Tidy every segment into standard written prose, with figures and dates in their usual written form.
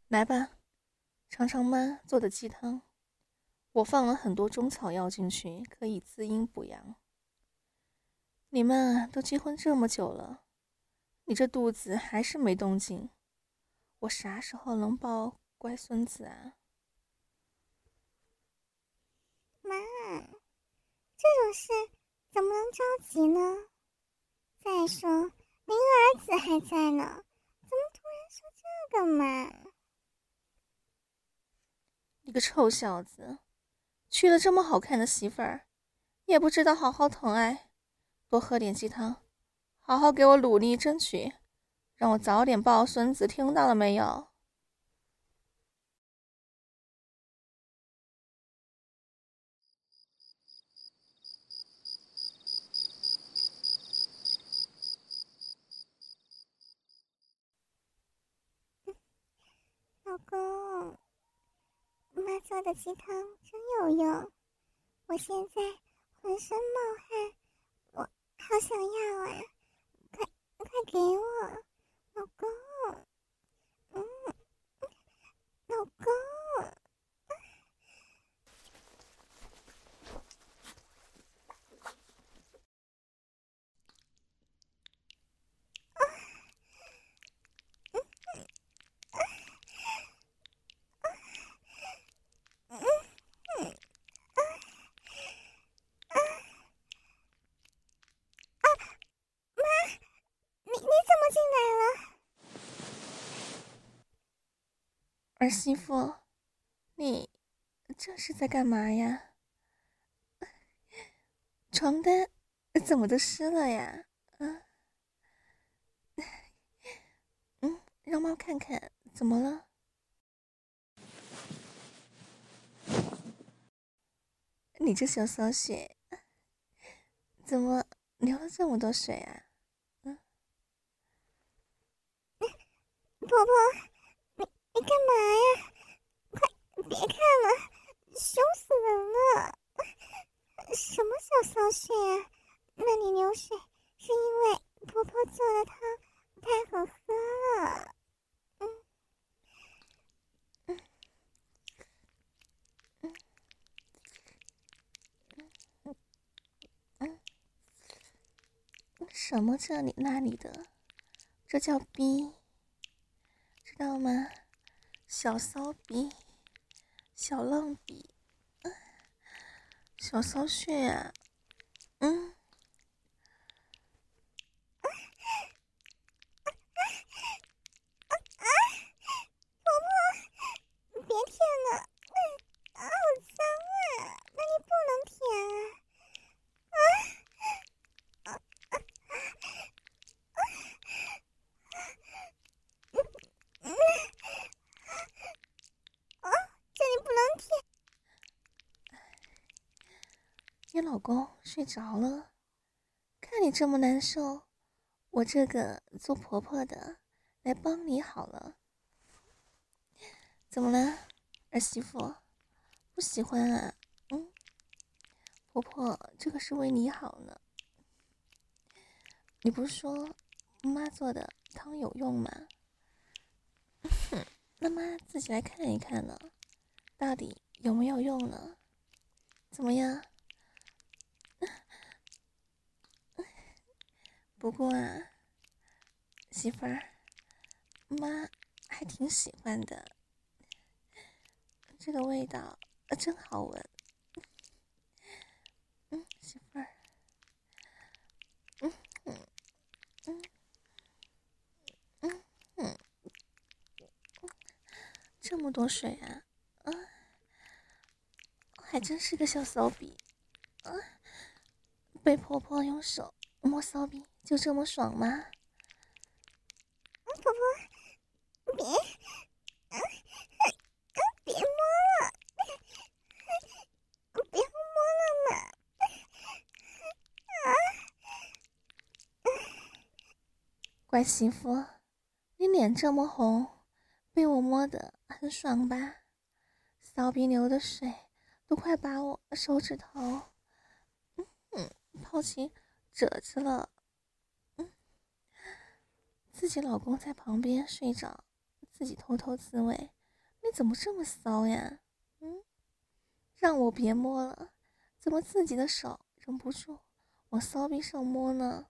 来吧，尝尝妈做的鸡汤。我放了很多中草药进去，可以滋阴补阳。你们啊，都结婚这么久了，你这肚子还是没动静，我啥时候能抱乖孙子啊？ 妈，这种事怎么能着急呢？再说，您儿子还在呢，怎么突然说这个嘛？ 你个臭小子，娶了这么好看的媳妇儿，也不知道好好疼爱，多喝点鸡汤，好好给我努力争取，让我早点抱孙子，听到了没有？ 老公，妈做的鸡汤真有用，我现在浑身冒汗，我好想要啊！快给我，老公，嗯，老公。你怎么进来了？ 儿媳妇，你这是在干嘛呀？床单怎么都湿了呀？让妈看看，怎么了？你这小骚血，怎么流了这么多水啊？ 婆婆，你干嘛呀？别看了，凶死人了！什么小骚血啊？那你流水是因为婆婆做的汤太好喝了。嗯嗯，什么这里那里的，这叫逼，知道吗？小骚逼，小浪逼，小骚血啊！嗯， 别舔了，好脏啊！那你不能舔啊！这里不能舔。 你老公睡着了，看你这么难受，我这个做婆婆的来帮你好了。怎么了，儿媳妇？不喜欢啊？婆婆，这个是为你好呢。你不是说妈做的汤有用吗？哼，那妈自己来看一看呢，到底有没有用呢？怎么样？不过啊，媳妇儿，妈还挺喜欢的，这个味道真好闻。媳妇儿，嗯嗯嗯嗯嗯，这么多水啊！还真是个小骚逼。被婆婆用手摸骚逼，就这么爽吗？ 婆婆，别摸了，不要摸了嘛！ 乖媳妇，你脸这么红，被我摸得很爽吧？骚逼流的水都快把我手指头泡起褶子了。自己老公在旁边睡着，自己偷偷自慰， 你怎么这么骚呀？让我别摸了，怎么自己的手忍不住往骚逼上摸呢？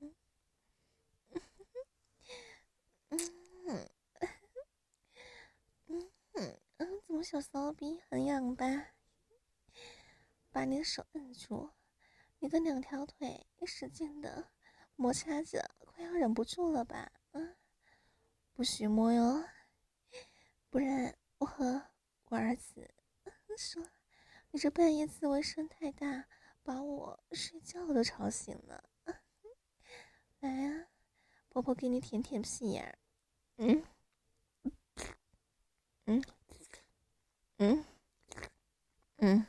怎么小骚逼很痒吧？把你的手摁住，你的2条腿使劲的摩擦着，快要忍不住了吧？不许摸哟，不然我和我儿子说你这半夜自慰声太大，把我睡觉都吵醒了。来啊，婆婆给你舔舔屁眼儿。嗯嗯嗯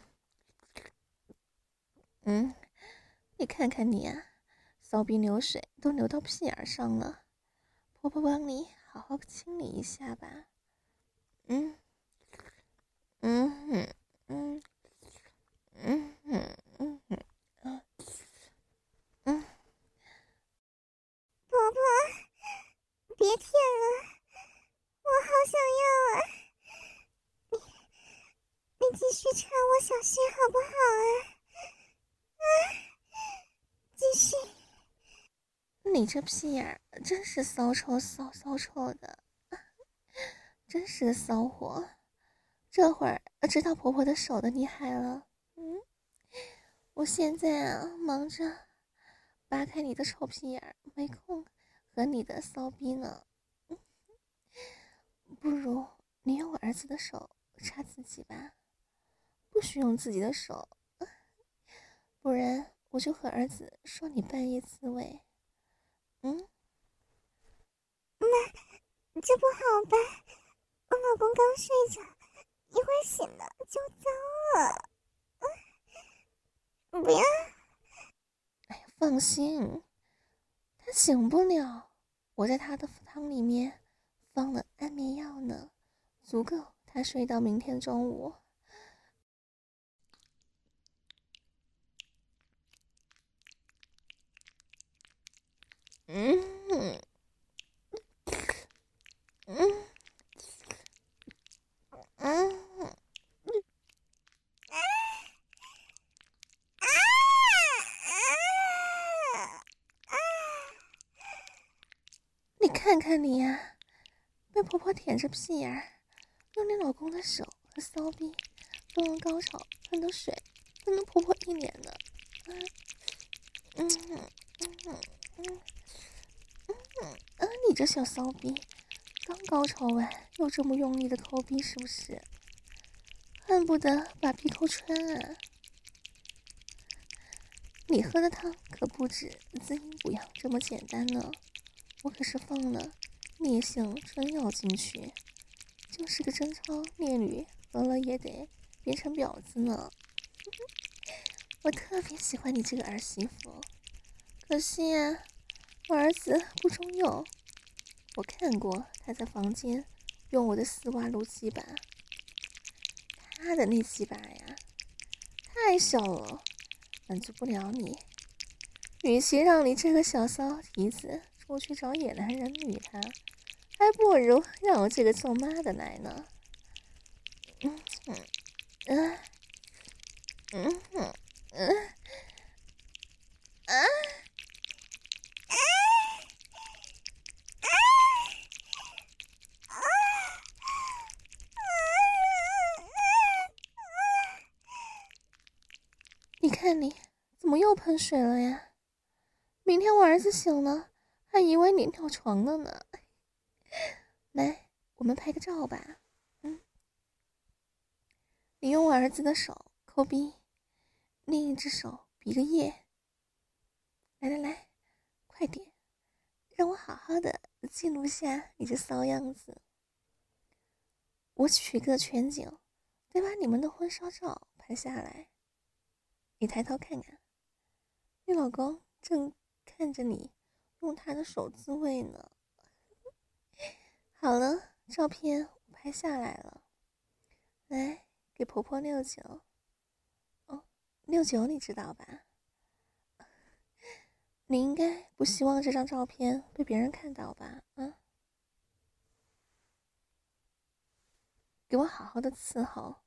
嗯，你看看你啊，骚逼流水都流到屁眼上了，婆婆帮你好好清理一下吧。嗯嗯嗯嗯嗯嗯嗯嗯嗯， 婆婆，别舔了，我好想要啊！你继续插我小穴好不好啊？继续。 你这屁眼儿真是骚臭骚臭的，真是个骚货。这会儿知道婆婆的手的厉害了。我现在忙着扒开你的臭屁眼儿，没空和你的骚逼呢。不如你用我儿子的手插自己吧，不许用自己的手，不然我就和儿子说你半夜自慰。 这不好吧？我老公刚睡着，一会儿醒了就糟了。不要！ 哎呀，放心，他醒不了，我在他的汤里面放了安眠药呢，足够他睡到明天中午。嗯嗯嗯，你看看你呀，被婆婆舔着屁眼儿，用你老公的手和骚逼动了高潮，喷的水喷了婆婆一脸呢。你这小骚逼，刚高潮完又这么用力的抠逼，是不是？恨不得把逼抠穿啊！你喝的汤可不止滋阴补阳这么简单呢，我可是放了烈性春药进去，就是个贞操烈女，喝了也得变成婊子呢。我特别喜欢你这个儿媳妇，可惜啊，我儿子不中用。我看过他在房间用我的丝袜撸鸡巴，他的那鸡巴呀太小了，满足不了你。与其让你这个小骚蹄子出去找野男人女他，还不如让我这个做妈的来呢。你看你怎么又喷水了呀？明天我儿子醒了，还以为你尿床了呢。来，我们拍个照吧。你用我儿子的手抠逼，另一只手比个耶。来，快点，让我好好的记录下你这骚样子。我取个全景，再把你们的婚纱照拍下来。你抬头看看，你老公正看着你用他的手自慰呢。好了，照片我拍下来了，来给婆婆69。69你知道吧？你应该不希望这张照片被别人看到吧？给给我好好的伺候。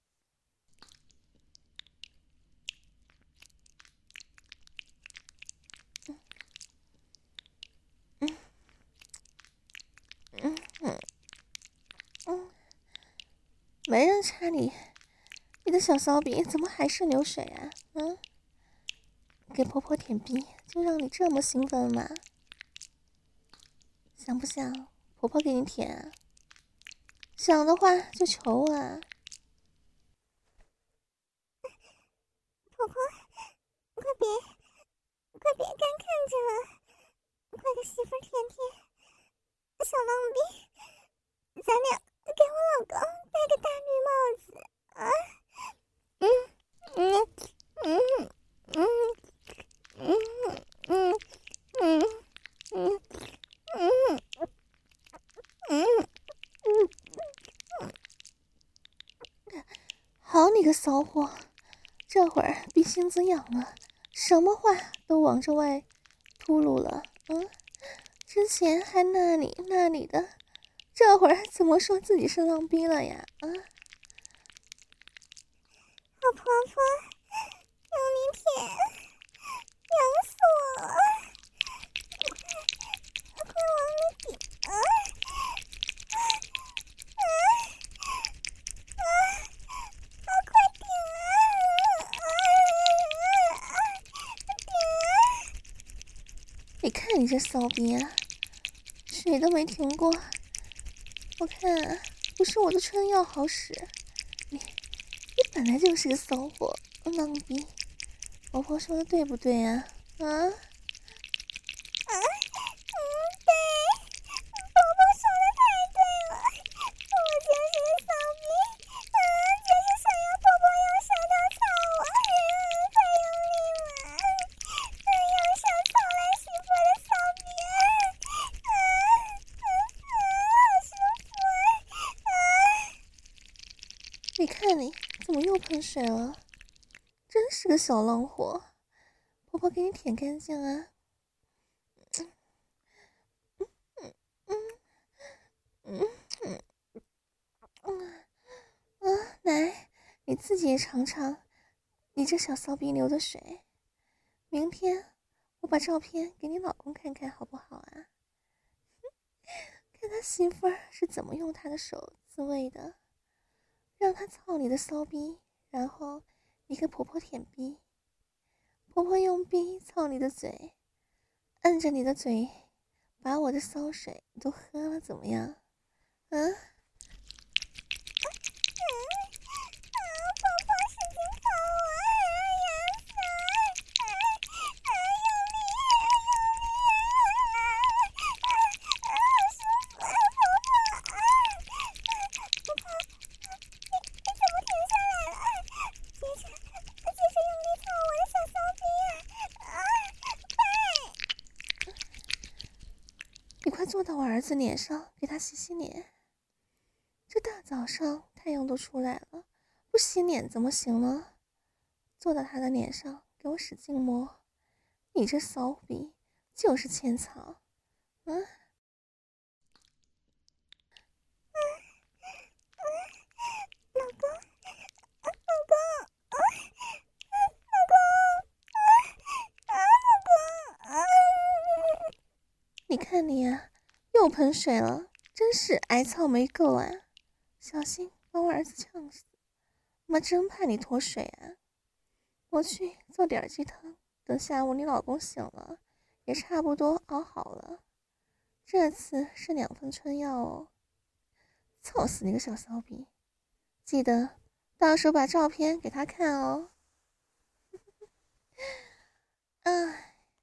没人插你的小骚逼怎么还是流水啊？给婆婆舔逼就让你这么兴奋吗？想不想婆婆给你舔啊？想的话就求我啊！ 婆婆，快别干看着了，快给媳妇儿舔舔。小浪逼，咱俩给我老公戴个大绿帽子啊！ 好你个骚货，这会儿逼心子痒了，什么话都往这外秃噜了。之前还那里的，这会儿怎么说自己是浪逼了呀？ 好婆婆，用力舔，痒死我了！快往里顶啊！快顶你看你这骚逼啊，水都没停过。我看不是我的春药好使，你本来就是个骚货，浪逼。婆婆说的对不对啊？ 对，婆婆说的太对了，我就是个骚逼，就是想要婆婆用舌头操我，太用力了，用手操来媳妇的骚逼，好舒服。 你看你怎么又喷水了？真是个小浪货，婆婆给你舔干净啊！来，你自己也尝尝，你这小骚逼流的水。明天我把照片给你老公看看好不好啊？看他媳妇儿是怎么用他的手自慰的，让他操你的骚逼，然后你给婆婆舔逼，婆婆用逼操你的嘴，按着你的嘴，把我的骚水都喝了，怎么样？ 婆婆使劲操我，痒死了！用力，好舒服啊，婆婆！你怎么停下来了？接着用力操我的小骚逼啊！ 你快坐到我儿子脸上，给他洗洗脸。这大早上太阳都出来了，不洗脸怎么行呢？坐到他的脸上，给我使劲摸。你这骚逼就是欠操！你看你呀，又喷水了，真是挨操没够啊！小心把我儿子呛死！妈真怕你脱水啊！我去做点鸡汤，等下午你老公醒了，也差不多熬好了。这次是2份春药哦。操死你个小骚逼！记得到时候把照片给他看哦。